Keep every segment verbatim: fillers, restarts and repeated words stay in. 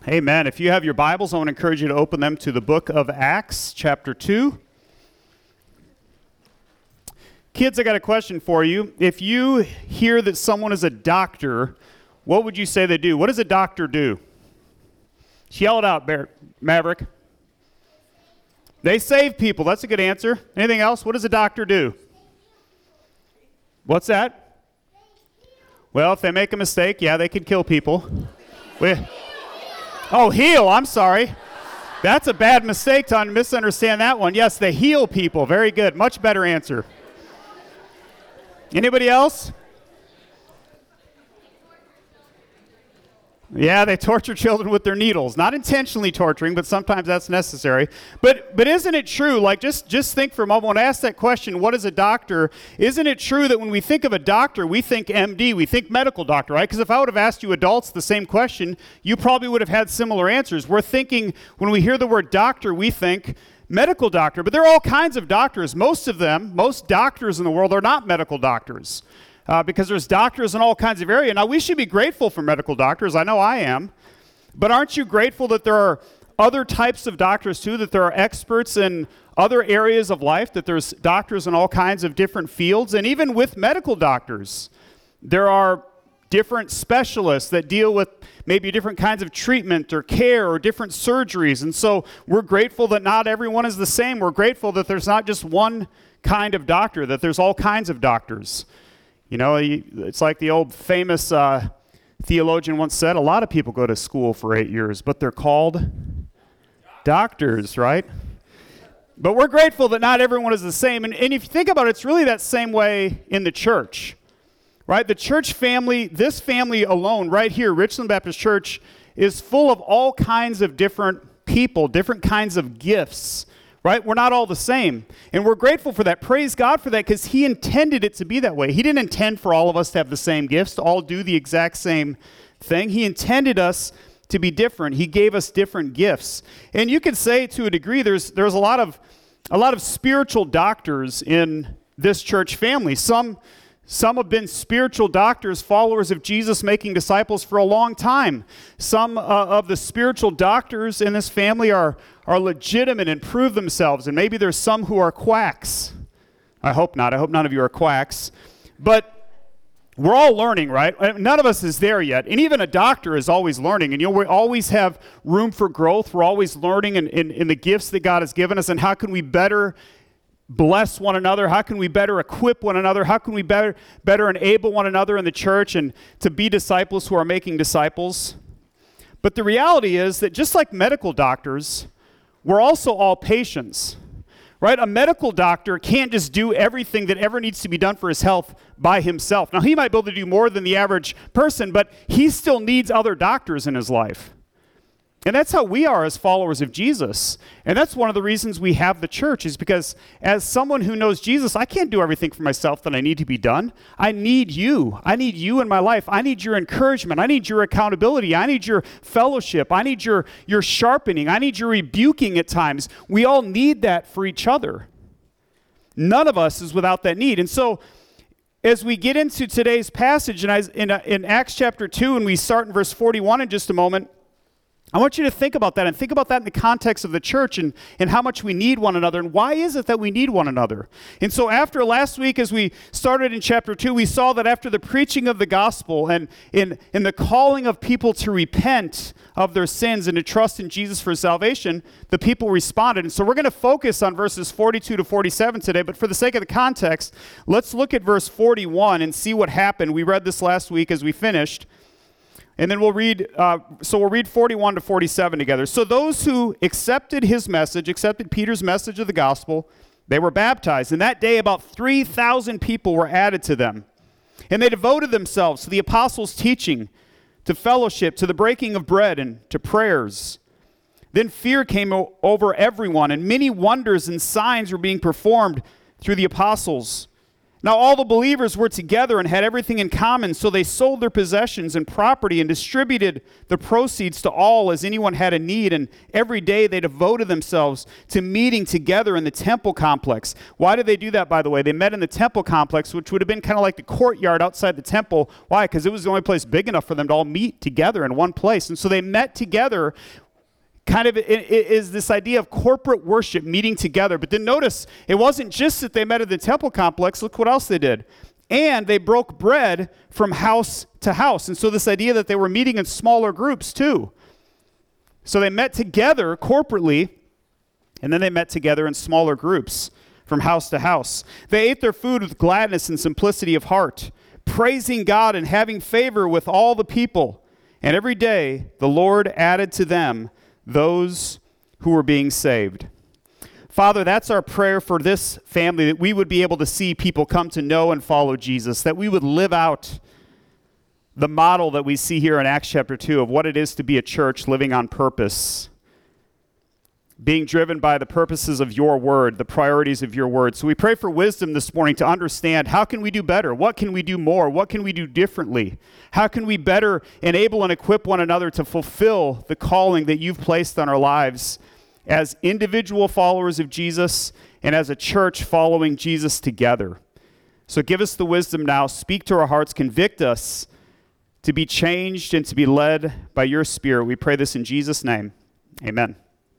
Amen. If you have your Bibles, I want to encourage you to open them to the book of Acts, chapter two. Kids, I got a question for you. If you hear that someone is a doctor, what would you say they do? What does a doctor do? Yell it out, Bear, Maverick. They save people. That's a good answer. Anything else? What does a doctor do? What's that? Well, if they make a mistake, yeah, they could kill people. We, oh, heal. I'm sorry. That's a bad mistake to misunderstand that one. Yes, they heal people. Very good. Much better answer. Anybody else? Yeah, they torture children with their needles. Not intentionally torturing, but sometimes that's necessary. But but isn't it true, like just, just think for a moment, when I ask that question, what is a doctor? Isn't it true that when we think of a doctor, we think M D, we think medical doctor, right? Because if I would have asked you adults the same question, you probably would have had similar answers. We're thinking, when we hear the word doctor, we think medical doctor. But there are all kinds of doctors. Most of them, most doctors in the world are not medical doctors. Uh, because there's doctors in all kinds of areas. Now, we should be grateful for medical doctors. I know I am. But aren't you grateful that there are other types of doctors, too, that there are experts in other areas of life, that there's doctors in all kinds of different fields? And even with medical doctors, there are different specialists that deal with maybe different kinds of treatment or care or different surgeries. And so we're grateful that not everyone is the same. We're grateful that there's not just one kind of doctor, that there's all kinds of doctors. You know, it's like the old famous uh, theologian once said, a lot of people go to school for eight years, but they're called doctors, right? But we're grateful that not everyone is the same. And, and if you think about it, it's really that same way in the church, right? The church family, this family alone right here, Richland Baptist Church, is full of all kinds of different people, different kinds of gifts. Right? We're not all the same. And we're grateful for that. Praise God for that, because he intended it to be that way. He didn't intend for all of us to have the same gifts, to all do the exact same thing. He intended us to be different. He gave us different gifts. And you could say to a degree there's there's a lot of a lot of spiritual doctors in this church family. Some Some have been spiritual doctors, followers of Jesus, making disciples for a long time. Some uh, of the spiritual doctors in this family are, are legitimate and prove themselves. And maybe there's some who are quacks. I hope not. I hope none of you are quacks. But we're all learning, right? None of us is there yet. And even a doctor is always learning. And you know, we always have room for growth. We're always learning in, in, in the gifts that God has given us, and how can we better bless one another? How can we better equip one another? How can we better better enable one another in the church and to be disciples who are making disciples? But the reality is that just like medical doctors, we're also all patients, right? A medical doctor can't just do everything that ever needs to be done for his health by himself. Now, he might be able to do more than the average person, but he still needs other doctors in his life. And that's how we are as followers of Jesus. And that's one of the reasons we have the church, is because as someone who knows Jesus, I can't do everything for myself that I need to be done. I need you. I need you in my life. I need your encouragement. I need your accountability. I need your fellowship. I need your, your sharpening. I need your rebuking at times. We all need that for each other. None of us is without that need. And so as we get into today's passage in, in, in Acts chapter two, and we start in verse forty-one in just a moment, I want you to think about that, and think about that in the context of the church, and, and how much we need one another, and why is it that we need one another? And so after last week, as we started in chapter two, we saw that after the preaching of the gospel and in, in the calling of people to repent of their sins and to trust in Jesus for salvation, the people responded. And so we're going to focus on verses forty-two to forty-seven today, but for the sake of the context, let's look at verse forty-one and see what happened. We read this last week as we finished. And then we'll read, uh, so we'll read forty-one to forty-seven together. So those who accepted his message, accepted Peter's message of the gospel, they were baptized. And that day about three thousand people were added to them. And they devoted themselves to the apostles' teaching, to fellowship, to the breaking of bread, and to prayers. Then fear came o- over everyone, and many wonders and signs were being performed through the apostles. Now all the believers were together and had everything in common, so they sold their possessions and property and distributed the proceeds to all as anyone had a need, and every day they devoted themselves to meeting together in the temple complex. Why did they do that, by the way? They met in the temple complex, which would have been kind of like the courtyard outside the temple. Why? Because it was the only place big enough for them to all meet together in one place. And so they met together. Kind of it, it is this idea of corporate worship, meeting together. But then notice, it wasn't just that they met at the temple complex. Look what else they did. And they broke bread from house to house. And so this idea that they were meeting in smaller groups too. So they met together corporately, and then they met together in smaller groups from house to house. They ate their food with gladness and simplicity of heart, praising God and having favor with all the people. And every day the Lord added to them those who were being saved. Father, that's our prayer for this family, that we would be able to see people come to know and follow Jesus, that we would live out the model that we see here in Acts chapter two of what it is to be a church living on purpose, being driven by the purposes of your word, the priorities of your word. So we pray for wisdom this morning to understand, how can we do better? What can we do more? What can we do differently? How can we better enable and equip one another to fulfill the calling that you've placed on our lives as individual followers of Jesus and as a church following Jesus together? So give us the wisdom now. Speak to our hearts. Convict us to be changed and to be led by your Spirit. We pray this in Jesus' name. Amen.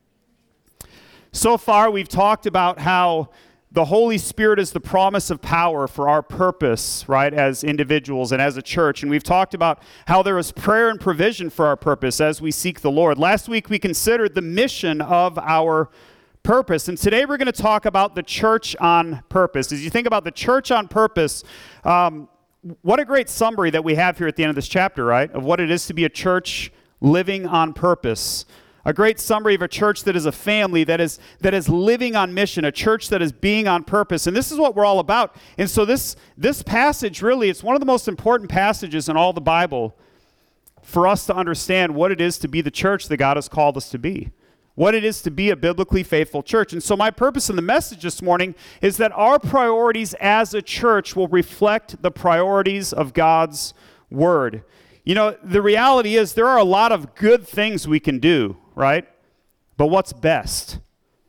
So far, we've talked about how the Holy Spirit is the promise of power for our purpose, right, as individuals and as a church. And we've talked about how there is prayer and provision for our purpose as we seek the Lord. Last week, we considered the mission of our purpose. And today, we're going to talk about the church on purpose. As you think about the church on purpose, um, what a great summary that we have here at the end of this chapter, right, of what it is to be a church living on purpose. A great summary of a church that is a family, that is that is living on mission, a church that is being on purpose. And this is what we're all about. And so this, this passage, really, it's one of the most important passages in all the Bible for us to understand what it is to be the church that God has called us to be, what it is to be a biblically faithful church. And so my purpose in the message this morning is that our priorities as a church will reflect the priorities of God's word. You know, the reality is there are a lot of good things we can do, right? But what's best?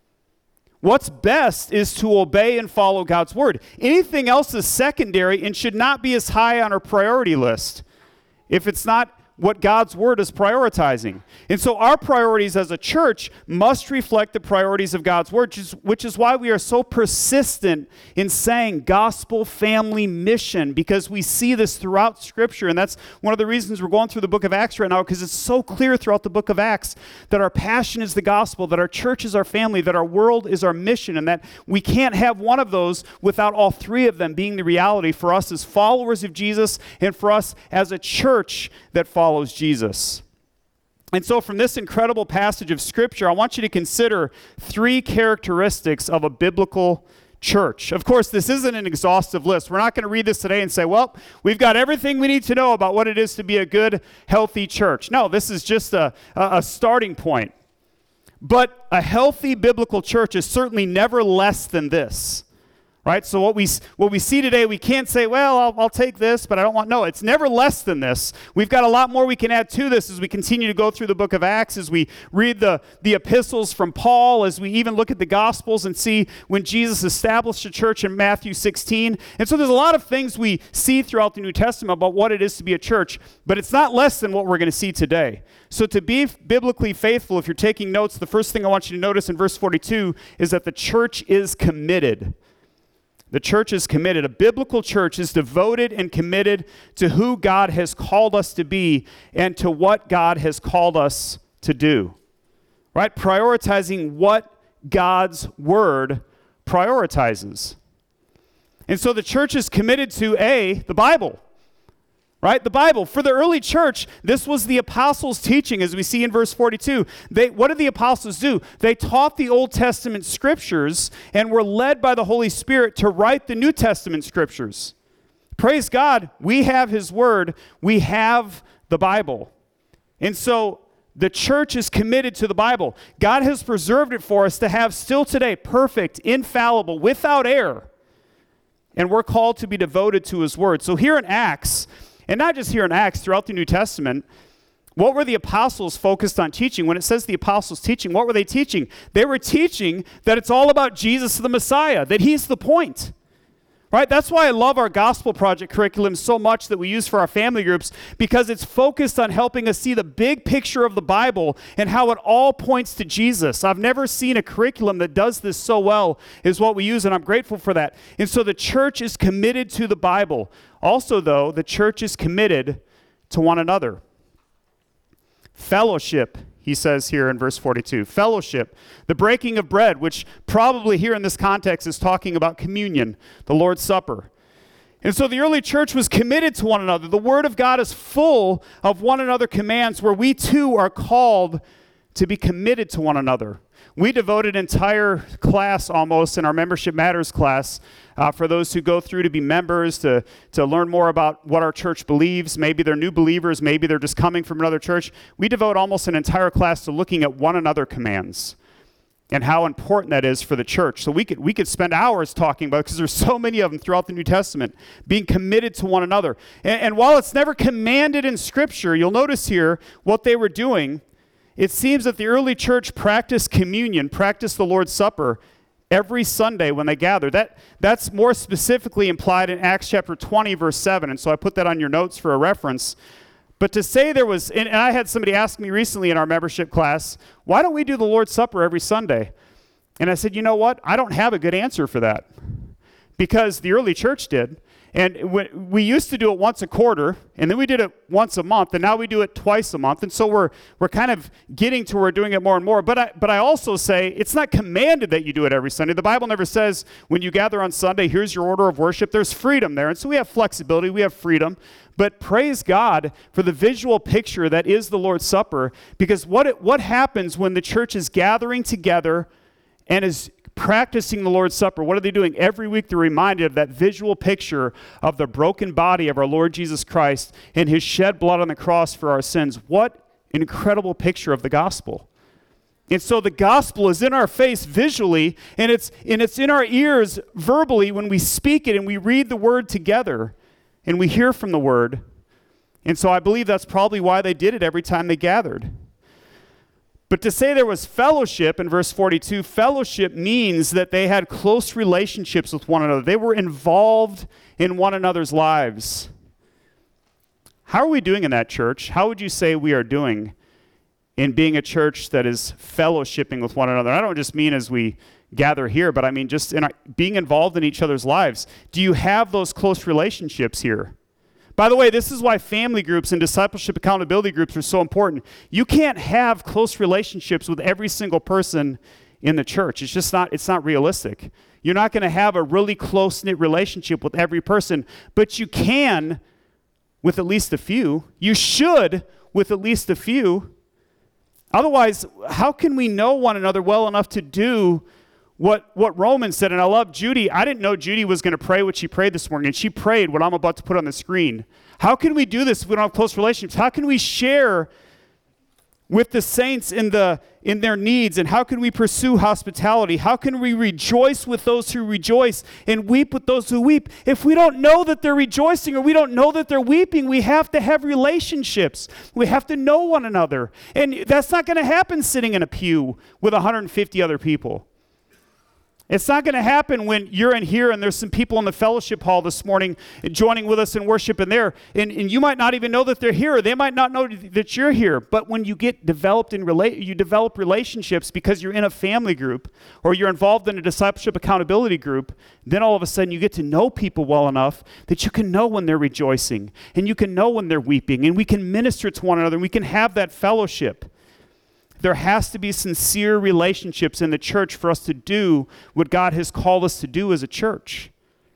What's best is to obey and follow God's word. Anything else is secondary and should not be as high on our priority list if it's not what God's word is prioritizing. And so our priorities as a church must reflect the priorities of God's word, which is, which is why we are so persistent in saying gospel family mission, because we see this throughout Scripture. And that's one of the reasons we're going through the book of Acts right now, because it's so clear throughout the book of Acts that our passion is the gospel, that our church is our family, that our world is our mission, and that we can't have one of those without all three of them being the reality for us as followers of Jesus and for us as a church that follows follows Jesus. And so from this incredible passage of Scripture, I want you to consider three characteristics of a biblical church. Of course, this isn't an exhaustive list. We're not going to read this today and say, well, we've got everything we need to know about what it is to be a good, healthy church. No, this is just a, a starting point. But a healthy biblical church is certainly never less than this. Right? So what we what we see today, we can't say, well, I'll, I'll take this, but I don't want, no, it's never less than this. We've got a lot more we can add to this as we continue to go through the book of Acts, as we read the, the epistles from Paul, as we even look at the Gospels and see when Jesus established a church in Matthew sixteen. And so there's a lot of things we see throughout the New Testament about what it is to be a church, but it's not less than what we're going to see today. So to be biblically faithful, if you're taking notes, the first thing I want you to notice in verse forty-two is that the church is committed. The church is committed. A biblical church is devoted and committed to who God has called us to be and to what God has called us to do. Right? Prioritizing what God's word prioritizes. And so the church is committed to A, the Bible. Right? The Bible. For the early church, this was the apostles' teaching, as we see in verse forty-two. They, what did the apostles do? They taught the Old Testament scriptures and were led by the Holy Spirit to write the New Testament scriptures. Praise God, we have His Word. We have the Bible. And so the church is committed to the Bible. God has preserved it for us to have still today, perfect, infallible, without error. And we're called to be devoted to his word. So here in Acts, and not just here in Acts, throughout the New Testament, what were the apostles focused on teaching? When it says the apostles teaching, what were they teaching? They were teaching that it's all about Jesus the Messiah, that he's the point. Right? That's why I love our Gospel Project curriculum so much that we use for our family groups, because it's focused on helping us see the big picture of the Bible and how it all points to Jesus. I've never seen a curriculum that does this so well is what we use, and I'm grateful for that. And so the church is committed to the Bible. Also, though, the church is committed to one another. Fellowship, he says here in verse forty-two. Fellowship, the breaking of bread, which probably here in this context is talking about communion, the Lord's Supper. And so the early church was committed to one another. The Word of God is full of one another commands where we too are called to be committed to one another. We devoted an entire class almost in our Membership Matters class uh, for those who go through to be members, to, to learn more about what our church believes. Maybe they're new believers. Maybe they're just coming from another church. We devote almost an entire class to looking at one another commands and how important that is for the church. So we could we could spend hours talking about it because there's so many of them throughout the New Testament, being committed to one another. And, and while it's never commanded in Scripture, you'll notice here what they were doing. It seems that the early church practiced communion, practiced the Lord's Supper every Sunday when they gathered. That, that's more specifically implied in Acts chapter twenty, verse seven. And so I put that on your notes for a reference. But to say there was, and I had somebody ask me recently in our membership class, why don't we do the Lord's Supper every Sunday? And I said, you know what? I don't have a good answer for that. Because the early church did. And we used to do it once a quarter, and then we did it once a month, and now we do it twice a month. And so we're we're kind of getting to where we're doing it more and more. But I, but I also say it's not commanded that you do it every Sunday. The Bible never says when you gather on Sunday, here's your order of worship. There's freedom there. And so we have flexibility. We have freedom. But praise God for the visual picture that is the Lord's Supper, because what it, what happens when the church is gathering together and is practicing the Lord's Supper? What are they doing? Every week they're reminded of that visual picture of the broken body of our Lord Jesus Christ and his shed blood on the cross for our sins. What an incredible picture of the gospel. And so the gospel is in our face visually, and it's and it's in our ears verbally when we speak it and we read the word together and we hear from the word. And so I believe that's probably why they did it every time they gathered. But to say there was fellowship in verse forty-two, fellowship means that they had close relationships with one another. They were involved in one another's lives. How are we doing in that church? How would you say we are doing in being a church that is fellowshipping with one another? I don't just mean as we gather here, but I mean just in our, being involved in each other's lives. Do you have those close relationships here? By the way, this is why family groups and discipleship accountability groups are so important. You can't have close relationships with every single person in the church. It's just not, it's not realistic. You're not going to have a really close-knit relationship with every person, but you can with at least a few. You should with at least a few. Otherwise, how can we know one another well enough to do What what Romans said? And I love Judy. I didn't know Judy was going to pray what she prayed this morning, and she prayed what I'm about to put on the screen. How can we do this if we don't have close relationships? How can we share with the saints in the in their needs, and how can we pursue hospitality? How can we rejoice with those who rejoice and weep with those who weep? If we don't know that they're rejoicing or we don't know that they're weeping, we have to have relationships. We have to know one another. And that's not going to happen sitting in a pew with one hundred fifty other people. It's not going to happen when you're in here and there's some people in the fellowship hall this morning joining with us in worship and there, and, and you might not even know that they're here, or they might not know that you're here. But when you get developed in relate, you develop relationships because you're in a family group or you're involved in a discipleship accountability group, then all of a sudden you get to know people well enough that you can know when they're rejoicing and you can know when they're weeping, and we can minister to one another and we can have that fellowship. There has to be sincere relationships in the church for us to do what God has called us to do as a church.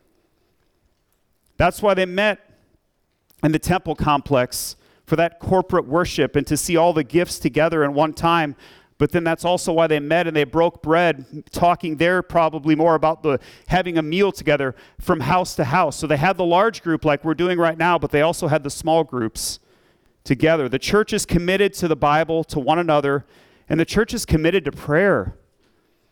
That's why they met in the temple complex for that corporate worship and to see all the gifts together in one time. But then that's also why they met and they broke bread, talking there probably more about the having a meal together from house to house. So they had the large group like we're doing right now, but they also had the small groups together. The church is committed to the Bible, to one another, and the church is committed to prayer.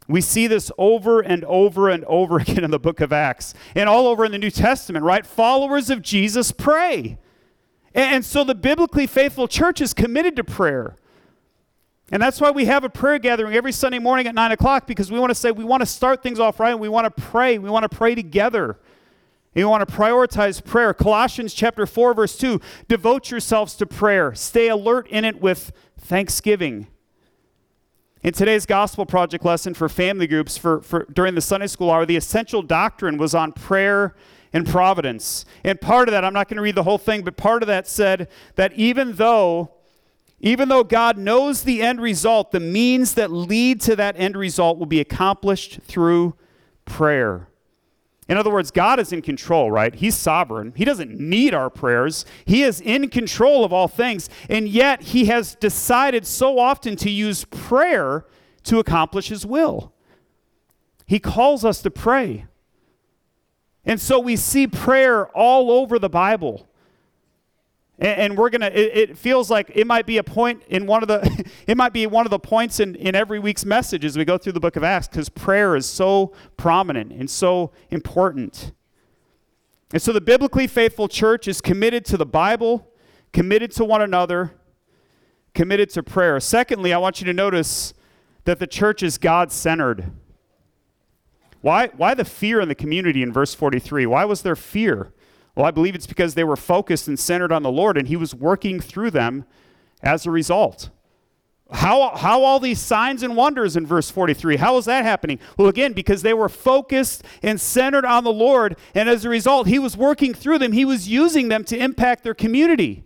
We see this over and over and over again in the book of Acts and all over in the New Testament, right? Followers of Jesus pray. And so the biblically faithful church is committed to prayer. And that's why we have a prayer gathering every Sunday morning at nine o'clock, because we want to say we want to start things off right, and we want to pray. We want to pray together. And we want to prioritize prayer. Colossians chapter four, verse two, devote yourselves to prayer. Stay alert in it with thanksgiving. In today's Gospel Project lesson for family groups for, for during the Sunday school hour, the essential doctrine was on prayer and providence. And part of that, I'm not going to read the whole thing, but part of that said that even though, even though God knows the end result, the means that lead to that end result will be accomplished through prayer. In other words, God is in control, right? He's sovereign. He doesn't need our prayers. He is in control of all things. And yet, he has decided so often to use prayer to accomplish his will. He calls us to pray. And so we see prayer all over the Bible. And, and we're going to, it, it feels like it might be a point in one of the, it might be one of the points in, in every week's message as we go through the book of Acts, because prayer is so prominent and so important. And so the biblically faithful church is committed to the Bible, committed to one another, committed to prayer. Secondly, I want you to notice that the church is God-centered. Why, why the fear in the community in verse forty-three? Why was there fear? Well, I believe it's because they were focused and centered on the Lord, and he was working through them as a result. How, how all these signs and wonders in verse forty-three? How is that happening? Well, again, because they were focused and centered on the Lord, and as a result, he was working through them. He was using them to impact their community.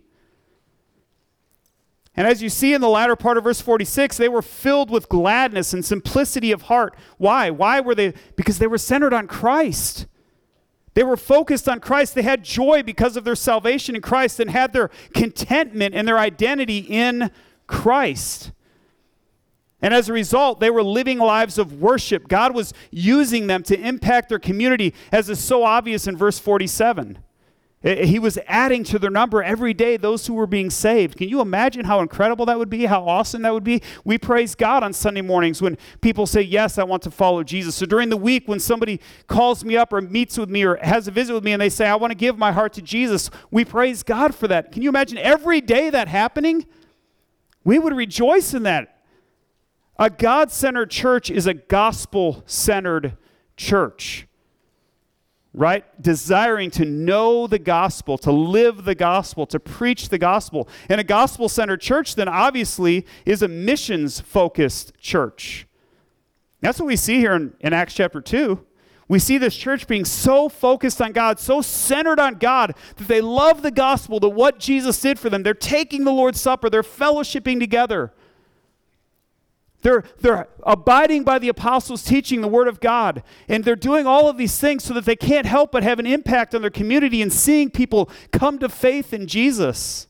And as you see in the latter part of verse forty-six, they were filled with gladness and simplicity of heart. Why? Why were they? Because they were centered on Christ. They were focused on Christ. They had joy because of their salvation in Christ and had their contentment and their identity in Christ. And as a result, they were living lives of worship. God was using them to impact their community, as is so obvious in verse forty-seven. He was adding to their number every day those who were being saved. Can you imagine how incredible that would be, how awesome that would be? We praise God on Sunday mornings when people say, yes, I want to follow Jesus. So during the week when somebody calls me up or meets with me or has a visit with me and they say, I want to give my heart to Jesus, we praise God for that. Can you imagine every day that happening? We would rejoice in that. A God-centered church is a gospel-centered church. Right? Desiring to know the gospel, to live the gospel, to preach the gospel. And a gospel-centered church then obviously is a missions-focused church. That's what we see here in, in Acts chapter two. We see this church being so focused on God, so centered on God, that they love the gospel, to what Jesus did for them. They're taking the Lord's Supper. They're fellowshipping together. They're, they're abiding by the apostles' teaching, the word of God. And they're doing all of these things so that they can't help but have an impact on their community and seeing people come to faith in Jesus.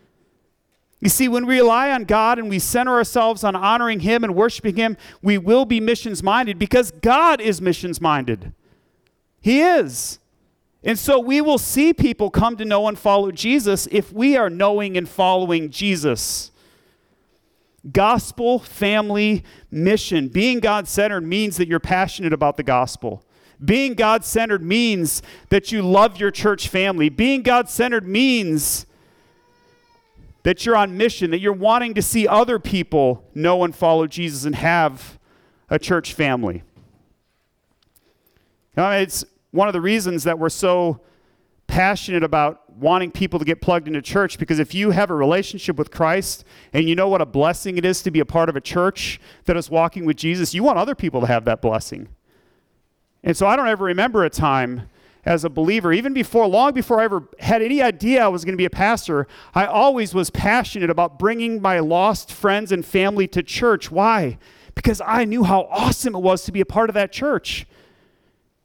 You see, when we rely on God and we center ourselves on honoring him and worshiping him, we will be missions-minded because God is missions-minded. He is. And so we will see people come to know and follow Jesus if we are knowing and following Jesus. Gospel, family, mission. Being God-centered means that you're passionate about the gospel. Being God-centered means that you love your church family. Being God-centered means that you're on mission, that you're wanting to see other people know and follow Jesus and have a church family. You know, it's one of the reasons that we're so passionate about wanting people to get plugged into church, because if you have a relationship with Christ and you know what a blessing it is to be a part of a church that is walking with Jesus, you want other people to have that blessing. And so I don't ever remember a time as a believer, even before, long before I ever had any idea I was going to be a pastor, I always was passionate about bringing my lost friends and family to church. Why? Because I knew how awesome it was to be a part of that church.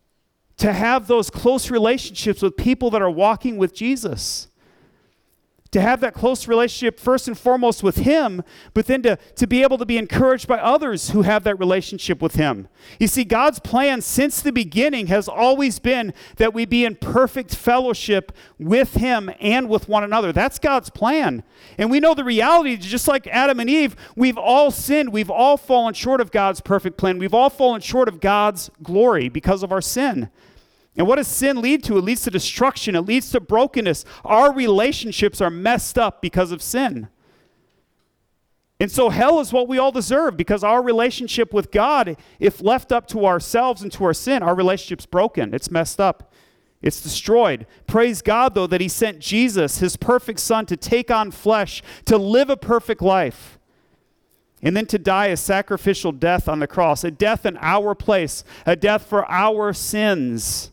To have those close relationships with people that are walking with Jesus. to have that close relationship first and foremost with him, but then to, to be able to be encouraged by others who have that relationship with him. You see, God's plan since the beginning has always been that we be in perfect fellowship with him and with one another. That's God's plan. And we know the reality, just like Adam and Eve, we've all sinned. We've all fallen short of God's perfect plan. We've all fallen short of God's glory because of our sin. And what does sin lead to? It leads to destruction. It leads to brokenness. Our relationships are messed up because of sin. And so hell is what we all deserve, because our relationship with God, if left up to ourselves and to our sin, our relationship's broken. It's messed up. It's destroyed. Praise God, though, that he sent Jesus, his perfect son, to take on flesh, to live a perfect life, and then to die a sacrificial death on the cross, a death in our place, a death for our sins.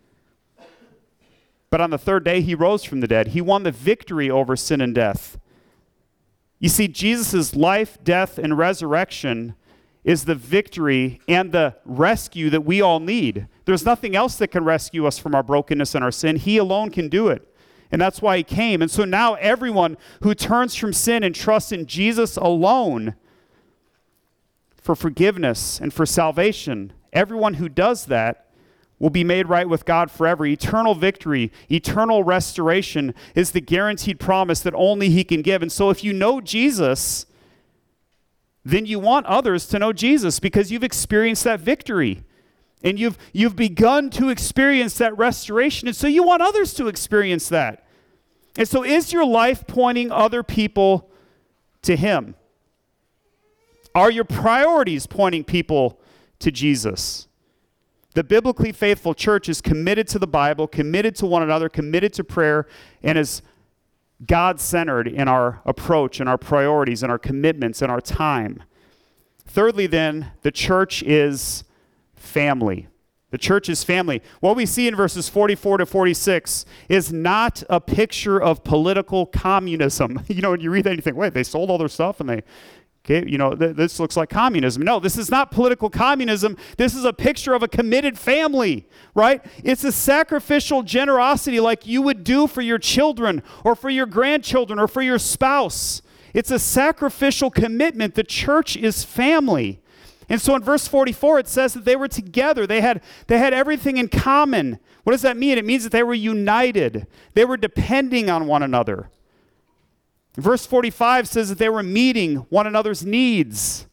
But on the third day, he rose from the dead. He won the victory over sin and death. You see, Jesus' life, death, and resurrection is the victory and the rescue that we all need. There's nothing else that can rescue us from our brokenness and our sin. He alone can do it. And that's why he came. And so now everyone who turns from sin and trusts in Jesus alone for forgiveness and for salvation, everyone who does that will be made right with God forever. Eternal victory, eternal restoration is the guaranteed promise that only he can give. And so if you know Jesus, then you want others to know Jesus, because you've experienced that victory. And you've, you've begun to experience that restoration. And so you want others to experience that. And so is your life pointing other people to him? Are your priorities pointing people to Jesus? The biblically faithful church is committed to the Bible, committed to one another, committed to prayer, and is God-centered in our approach and our priorities and our commitments and our time. Thirdly, then, the church is family. The church is family. What we see in verses forty-four to forty-six is not a picture of political communism. You know, when you read that, and you think, wait, they sold all their stuff and they... Okay, you know, th- this looks like communism. No, this is not political communism. This is a picture of a committed family, right? It's a sacrificial generosity like you would do for your children or for your grandchildren or for your spouse. It's a sacrificial commitment. The church is family. And so in verse forty-four, it says that they were together. They had, they had everything in common. What does that mean? It means that they were united. They were depending on one another. Verse forty-five says that they were meeting one another's needs.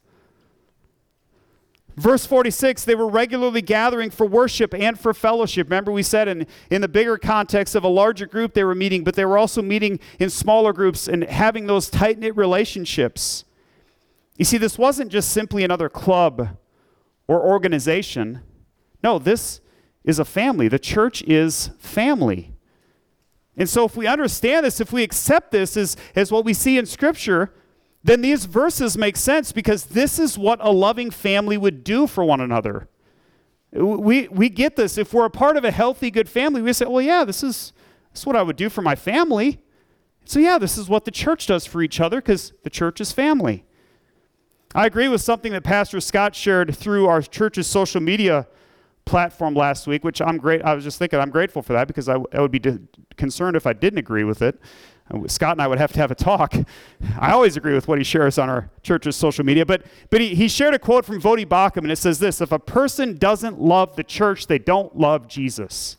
Verse forty-six, they were regularly gathering for worship and for fellowship. Remember, we said in, in the bigger context of a larger group they were meeting, but they were also meeting in smaller groups and having those tight-knit relationships. You see, this wasn't just simply another club or organization. No, this is a family. The church is family. And so if we understand this, if we accept this as, as what we see in Scripture, then these verses make sense, because this is what a loving family would do for one another. We, we get this. If we're a part of a healthy, good family, we say, well, yeah, this is, this is what I would do for my family. So yeah, this is what the church does for each other, because the church is family. I agree with something that Pastor Scott shared through our church's social media platform last week, which I'm great. I was just thinking I'm grateful for that, because I, I would be di- concerned if I didn't agree with it. Uh, Scott and I would have to have a talk. I always agree with what he shares on our church's social media, but but he, he shared a quote from Vodi Bakum, and it says this: if a person doesn't love the church, they don't love Jesus.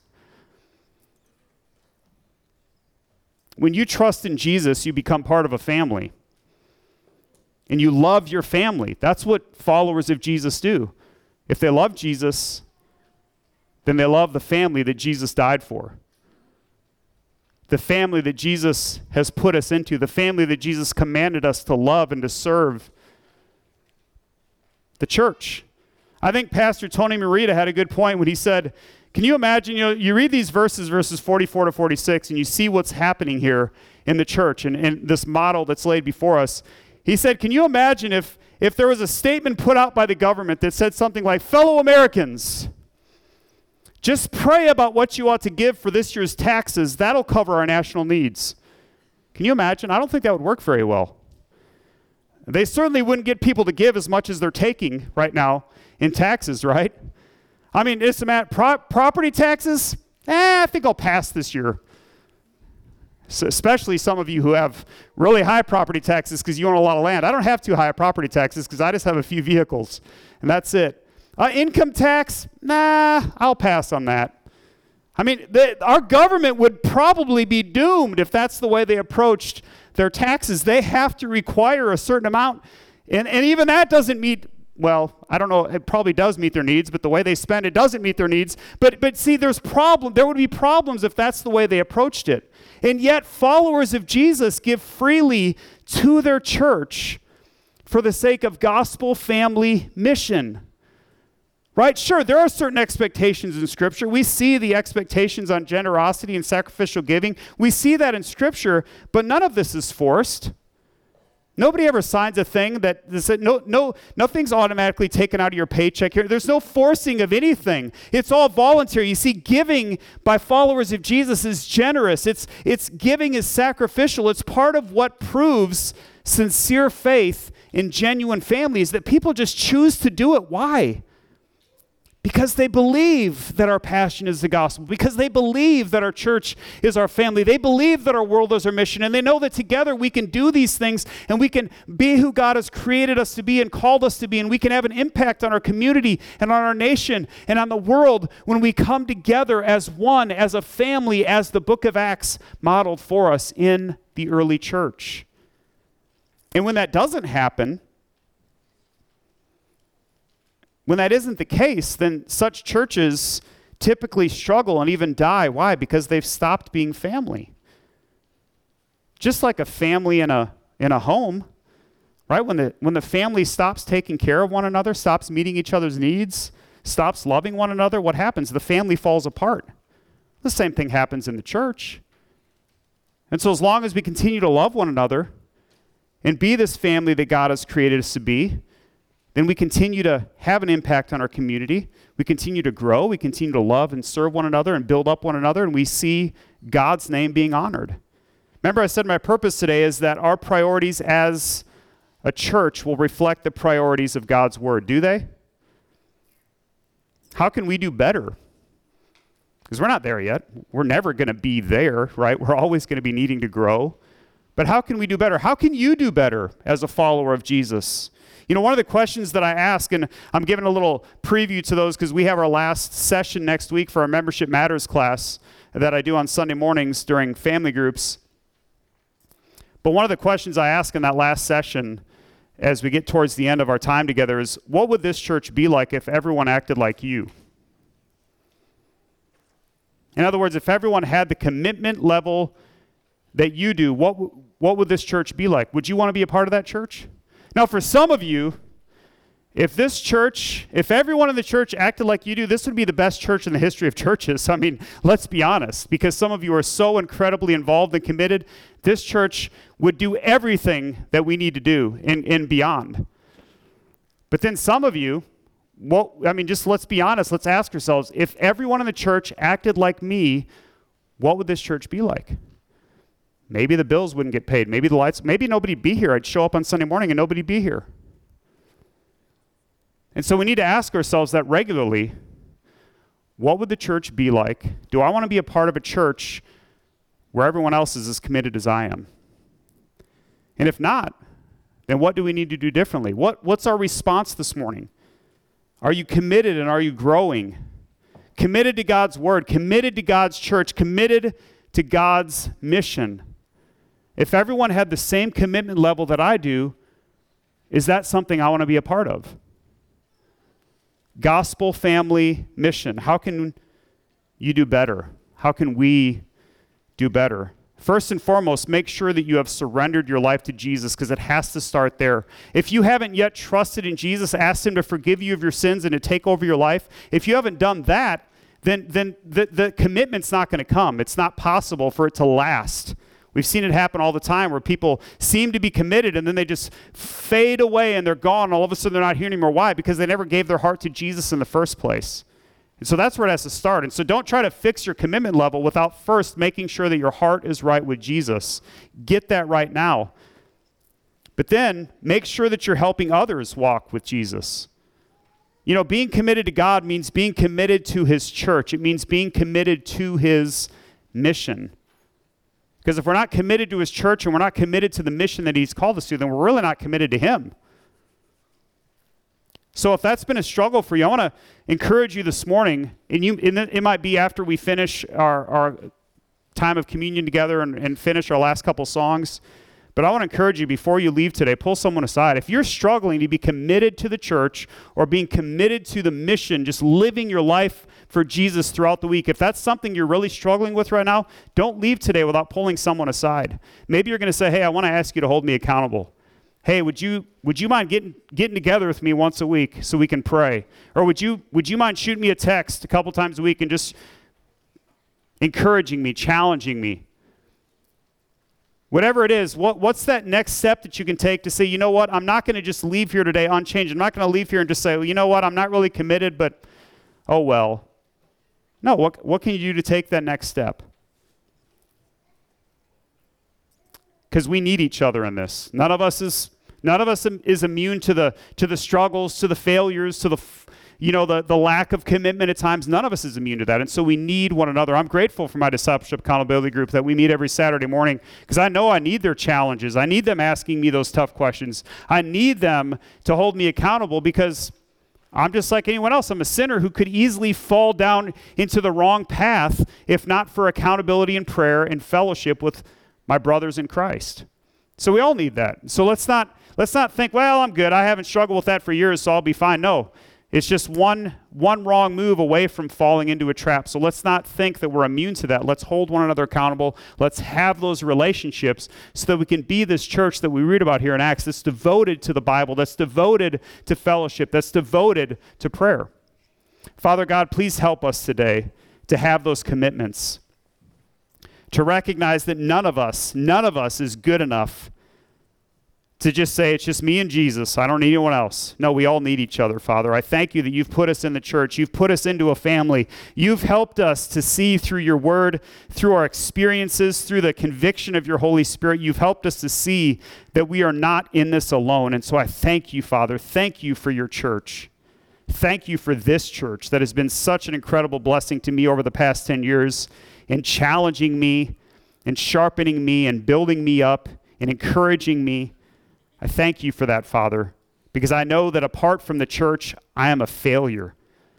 When you trust in Jesus, you become part of a family. And you love your family. That's what followers of Jesus do. If they love Jesus, then they love the family that Jesus died for. The family that Jesus has put us into. The family that Jesus commanded us to love and to serve. The church. I think Pastor Tony Merida had a good point when he said, can you imagine, you know, you read these verses, verses forty-four to forty-six, and you see what's happening here in the church and, and this model that's laid before us. He said, can you imagine if, if there was a statement put out by the government that said something like, fellow Americans, just pray about what you ought to give for this year's taxes. That'll cover our national needs. Can you imagine? I don't think that would work very well. They certainly wouldn't get people to give as much as they're taking right now in taxes, right? I mean, it's a matter, pro- property taxes, eh, I think I'll pass this year. So especially some of you who have really high property taxes because you own a lot of land. I don't have too high property taxes because I just have a few vehicles, and that's it. Uh, income tax, nah, I'll pass on that. I mean, the, our government would probably be doomed if that's the way they approached their taxes. They have to require a certain amount, and, and even that doesn't meet, well, I don't know, it probably does meet their needs, but the way they spend it doesn't meet their needs. But but see, there's problem. There would be problems if that's the way they approached it. And yet, followers of Jesus give freely to their church for the sake of gospel family mission. Right? Sure, there are certain expectations in Scripture. We see the expectations on generosity and sacrificial giving. We see that in Scripture, but none of this is forced. Nobody ever signs a thing that, no, no, nothing's automatically taken out of your paycheck here. There's no forcing of anything. It's all voluntary. You see, giving by followers of Jesus is generous. It's, it's giving is sacrificial. It's part of what proves sincere faith in genuine families, that people just choose to do it. Why? Because they believe that our passion is the gospel, because they believe that our church is our family. They believe that our world is our mission, and they know that together we can do these things, and we can be who God has created us to be and called us to be, and we can have an impact on our community and on our nation and on the world when we come together as one, as a family, as the book of Acts modeled for us in the early church. And when that doesn't happen, when that isn't the case, then such churches typically struggle and even die. Why? Because they've stopped being family. Just like a family in a in a home, right? When the when the family stops taking care of one another, stops meeting each other's needs, stops loving one another, what happens? The family falls apart. The same thing happens in the church. And so as long as we continue to love one another and be this family that God has created us to be, then we continue to have an impact on our community. We continue to grow. We continue to love and serve one another and build up one another, and we see God's name being honored. Remember, I said my purpose today is that our priorities as a church will reflect the priorities of God's word. Do they? How can we do better? Because we're not there yet. We're never going to be there, right? We're always going to be needing to grow. But how can we do better? How can you do better as a follower of Jesus? You know, one of the questions that I ask, and I'm giving a little preview to those because we have our last session next week for our Membership Matters class that I do on Sunday mornings during family groups. But one of the questions I ask in that last session as we get towards the end of our time together is, what would this church be like if everyone acted like you? In other words, if everyone had the commitment level that you do, what, w- what would this church be like? Would you want to be a part of that church? Now, for some of you, if this church, if everyone in the church acted like you do, this would be the best church in the history of churches. I mean, let's be honest, because some of you are so incredibly involved and committed, this church would do everything that we need to do and, and beyond. But then some of you, well, I mean, just let's be honest, let's ask ourselves, if everyone in the church acted like me, what would this church be like? Maybe the bills wouldn't get paid. Maybe the lights, maybe nobody'd be here. I'd show up on Sunday morning and nobody'd be here. And so we need to ask ourselves that regularly. What would the church be like? Do I want to be a part of a church where everyone else is as committed as I am? And if not, then what do we need to do differently? What, what's our response this morning? Are you committed and are you growing? Committed to God's word, committed to God's church, committed to God's mission. If everyone had the same commitment level that I do, is that something I want to be a part of? Gospel family mission. How can you do better? How can we do better? First and foremost, make sure that you have surrendered your life to Jesus, because it has to start there. If you haven't yet trusted in Jesus, asked him to forgive you of your sins and to take over your life, if you haven't done that, then, then the, the commitment's not going to come. It's not possible for it to last. We've seen it happen all the time where people seem to be committed and then they just fade away and they're gone. And all of a sudden they're not here anymore. Why? Because they never gave their heart to Jesus in the first place. And so that's where it has to start. And so don't try to fix your commitment level without first making sure that your heart is right with Jesus. Get that right now. But then make sure that you're helping others walk with Jesus. You know, being committed to God means being committed to his church. It means being committed to his mission. Because if we're not committed to his church and we're not committed to the mission that he's called us to, then we're really not committed to him. So if that's been a struggle for you, I want to encourage you this morning, and you, and it might be after we finish our, our time of communion together and, and finish our last couple songs, but I want to encourage you before you leave today, pull someone aside. If you're struggling to be committed to the church or being committed to the mission, just living your life for Jesus throughout the week, if that's something you're really struggling with right now, don't leave today without pulling someone aside. Maybe you're going to say, hey, I want to ask you to hold me accountable. Hey, would you would you mind getting getting together with me once a week so we can pray? Or would you would you mind shooting me a text a couple times a week and just encouraging me, challenging me? Whatever it is, what what's that next step that you can take to say, you know what, I'm not going to just leave here today unchanged. I'm not going to leave here and just say, well, you know what, I'm not really committed, but oh well. No, what what can you do to take that next step? Because we need each other in this. None of us is none of us is immune to the to the struggles, to the failures, to the you know the the lack of commitment at times. None of us is immune to that, and so we need one another. I'm grateful for my discipleship accountability group that we meet every Saturday morning because I know I need their challenges. I need them asking me those tough questions. I need them to hold me accountable because I'm just like anyone else. I'm a sinner who could easily fall down into the wrong path if not for accountability and prayer and fellowship with my brothers in Christ. So we all need that. So let's not let's not think, well, I'm good. I haven't struggled with that for years, so I'll be fine. No, it's just one one wrong move away from falling into a trap. So let's not think that we're immune to that. Let's hold one another accountable. Let's have those relationships so that we can be this church that we read about here in Acts that's devoted to the Bible, that's devoted to fellowship, that's devoted to prayer. Father God, please help us today to have those commitments, to recognize that none of us, none of us is good enough to just say, it's just me and Jesus. I don't need anyone else. No, we all need each other, Father. I thank you that you've put us in the church. You've put us into a family. You've helped us to see through your word, through our experiences, through the conviction of your Holy Spirit. You've helped us to see that we are not in this alone. And so I thank you, Father. Thank you for your church. Thank you for this church that has been such an incredible blessing to me over the past ten years. And challenging me and sharpening me and building me up and encouraging me. I thank you for that, Father, because I know that apart from the church, I am a failure.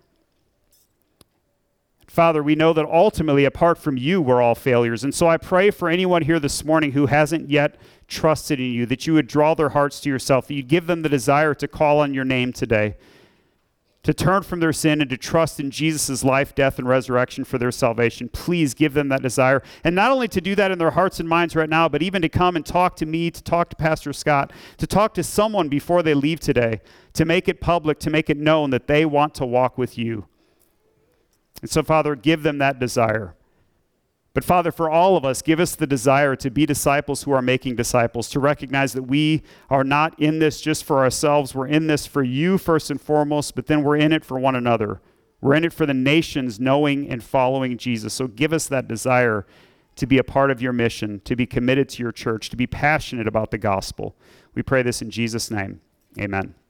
Father, we know that ultimately, apart from you, we're all failures. And so I pray for anyone here this morning who hasn't yet trusted in you, that you would draw their hearts to yourself, that you'd give them the desire to call on your name today, to turn from their sin and to trust in Jesus' life, death, and resurrection for their salvation. Please give them that desire. And not only to do that in their hearts and minds right now, but even to come and talk to me, to talk to Pastor Scott, to talk to someone before they leave today, to make it public, to make it known that they want to walk with you. And so, Father, give them that desire. But Father, for all of us, give us the desire to be disciples who are making disciples, to recognize that we are not in this just for ourselves. We're in this for you first and foremost, but then we're in it for one another. We're in it for the nations knowing and following Jesus. So give us that desire to be a part of your mission, to be committed to your church, to be passionate about the gospel. We pray this in Jesus' name. Amen.